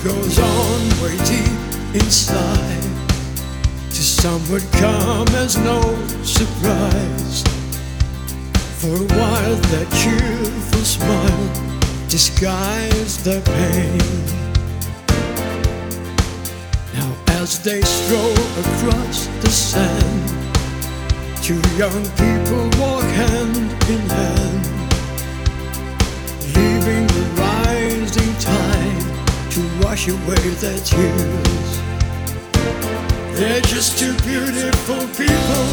goes on way deep inside to some would come as no surprise. For a while that cheerful smile disguised their pain. Now as they stroll across the sand, two young people walk hand in hand, leaving the rising tide to wash away their tears. They're just two beautiful people,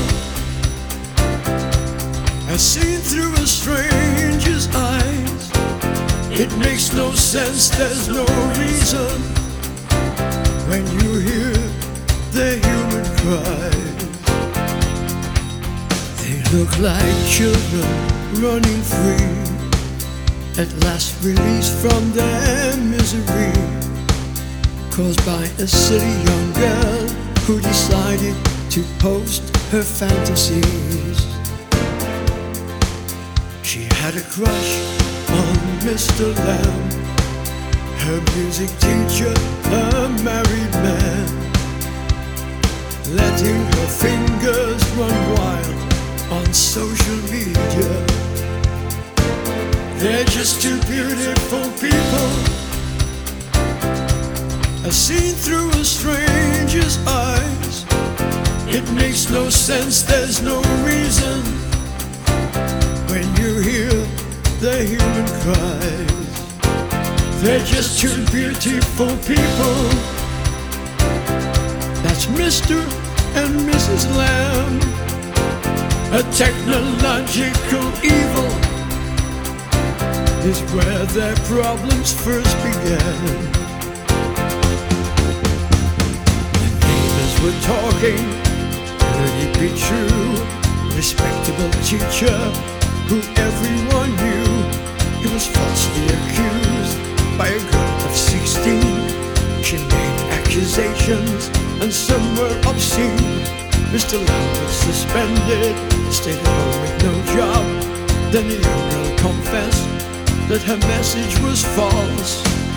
as seen through a stranger's eyes. It makes no sense, there's no reason, when you hear their human cries. They look like children running free, at last released from their misery, caused by a silly young girl who decided to post her fantasies. She had a crush on Mr. Lamb, her music teacher, a married man, letting her fingers run wild on social media. They're just two beautiful people, as seen through a stranger's eyes. It makes no sense, there's no reason, when you hear their human cries. They're just two beautiful people, that's Mr. and Mrs. Lamb. A technological evil is where their problems first began. The neighbors were talking, could it be true? Respectable teacher who everyone knew, he was falsely accused by a girl of 16. She made accusations and some were obscene. Mr. Lamb was suspended, stayed at home with no job. Then the young girl confessed that her message was false.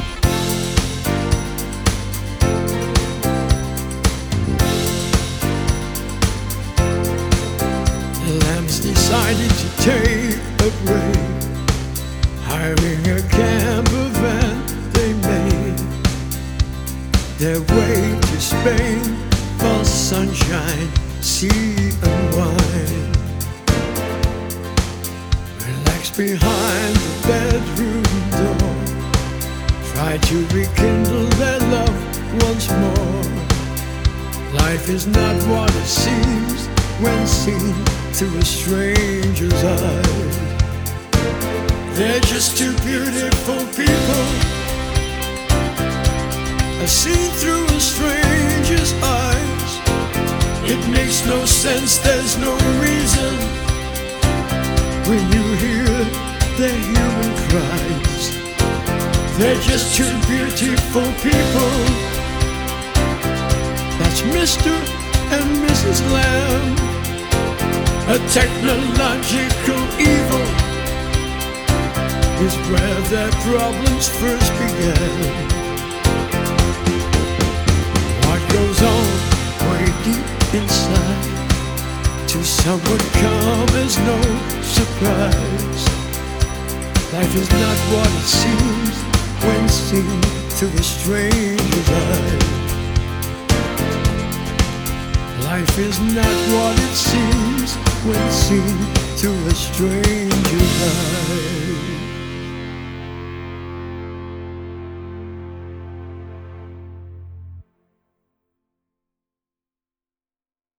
The Lambs decided to take a break, hiring a camper van. They made their way to Spain for sunshine, sea and wine. Relaxed behind the bedroom door, try to rekindle their love once more. Life is not what it seems when seen through a stranger's eyes. They're just two beautiful people, as seen through a stranger's eyes. It makes no sense, there's no reason, when you hear their human cries. They're just two beautiful people, that's Mr. and Mrs. Lamb. A technological evil is where their problems first began. What goes on way deep inside to someone come as no surprise. Life is not what it seems when seen through a stranger's eyes. Life is not what it seems when seen through a stranger's eyes.